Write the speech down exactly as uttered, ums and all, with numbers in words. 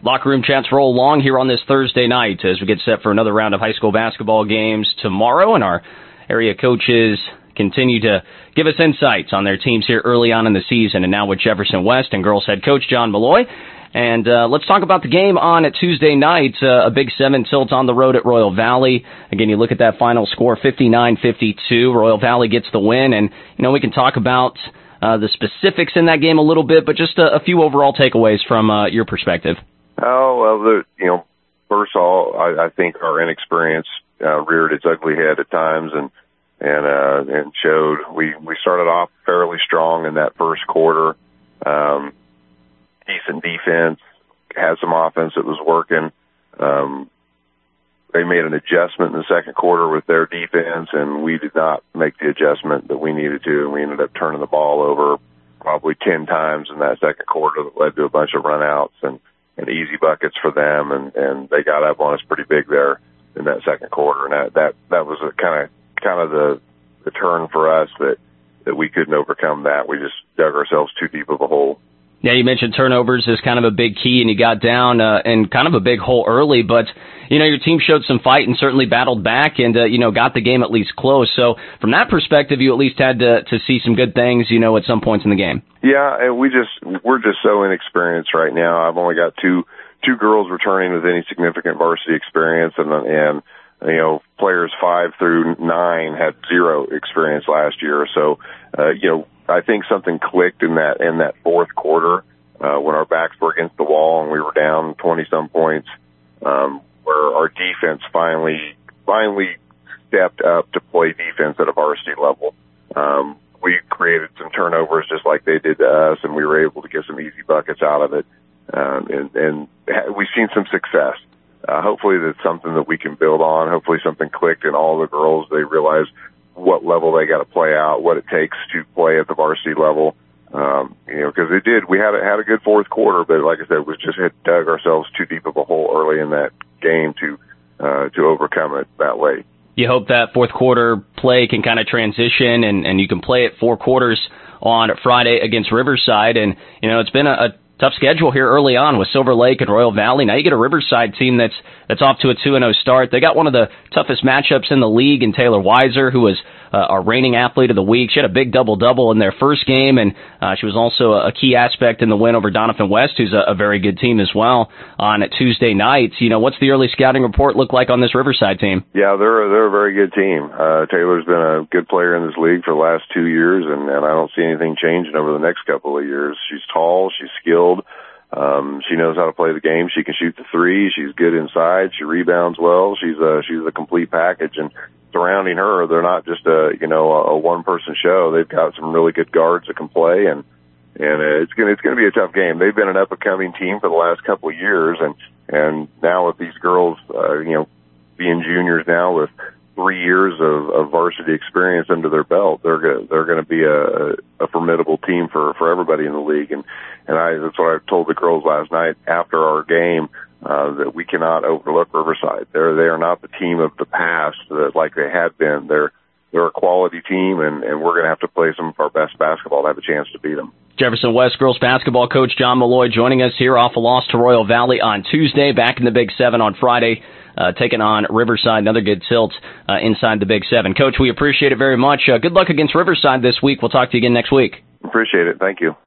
Locker room chats roll along here on this Thursday night as we get set for another round of high school basketball games tomorrow, and our area coaches continue to give us insights on their teams here early on in the season. And now with Jefferson West and girls head coach John Malloy. And uh, let's talk about the game on Tuesday night, uh, a Big Seven tilt on the road at Royal Valley. Again, you look at that final score, fifty-nine fifty-two. Royal Valley gets the win, and you know we can talk about uh, the specifics in that game a little bit, but just a, a few overall takeaways from uh, your perspective. Oh, well, the, you know, first of all, I, I think our inexperience uh, reared its ugly head at times, and and uh, and showed. We we started off fairly strong in that first quarter. Um, decent defense, had some offense that was working. Um, they made an adjustment in the second quarter with their defense, and we did not make the adjustment that we needed to, and we ended up turning the ball over probably ten times in that second quarter that led to a bunch of runouts and, and easy buckets for them, and, and they got up on us pretty big there in that second quarter, and that that, that was a kind of kind of the, the turn for us that, that we couldn't overcome that. We just dug ourselves too deep of a hole. Yeah, you mentioned turnovers as kind of a big key, and you got down uh, in kind of a big hole early, but, you know, your team showed some fight and certainly battled back and, uh, you know, got the game at least close. So from that perspective, you at least had to, to see some good things, you know, at some points in the game. Yeah, and we just, we're just so inexperienced right now. I've only got two, two girls returning with any significant varsity experience, and, and, you know, players five through nine had zero experience last year. So, uh, you know, I think something clicked in that in that fourth quarter uh, when our backs were against the wall and we were down twenty-some points, um, where our defense finally finally stepped up to play defense at a varsity level. Um, we created some turnovers just like they did to us, and we were able to get some easy buckets out of it. Um, and, and we've seen some success. Uh, hopefully that's something that we can build on. Hopefully something clicked in all the girls. They realize what level they got to play out, what it takes to play at the varsity level. Um, you know, because it did. We had a, had a good fourth quarter, but like I said, we just had dug ourselves too deep of a hole early in that game to uh, to overcome it that way. You hope that fourth quarter play can kind of transition, and, and you can play it four quarters on Friday against Riverside. And you know, it's been a, a tough schedule here early on with Silver Lake and Royal Valley. Now you get a Riverside team that's that's off to a two and oh start. They got one of the toughest matchups in the league in Taylor Weiser, who was uh, our reigning athlete of the week. She had a big double-double in their first game, and uh, she was also a key aspect in the win over Donovan West, who's a, a very good team as well, on Tuesday nights. You know, what's the early scouting report look like on this Riverside team? Yeah, they're, they're a very good team. Uh, Taylor's been a good player in this league for the last two years, and, and I don't see anything changing over the next couple of years. She's tall, she's skilled. Um, she knows how to play the game. She can shoot the three. She's good inside. She rebounds well. She's a, she's a complete package, and surrounding her, they're not just a, you know, a, a one person show. They've got some really good guards that can play, and, and uh, it's going to, it's going to be a tough game. They've been an up and coming team for the last couple of years, and, and now with these girls, uh, you know, being juniors now with three years of, of varsity experience under their belt, they're going they're going to be a, a formidable team for, for everybody in the league. And, and I, that's what I told the girls last night after our game, uh, that we cannot overlook Riverside. They're, they are not the team of the past that like they had been. They're, they're a quality team, and, and we're going to have to play some of our best basketball to have a chance to beat them. Jefferson West girls basketball coach John Malloy joining us here off a loss to Royal Valley on Tuesday, back in the Big Seven on Friday, uh, taking on Riverside, another good tilt uh, inside the Big Seven. Coach, we appreciate it very much. Uh, good luck against Riverside this week. We'll talk to you again next week. Appreciate it. Thank you.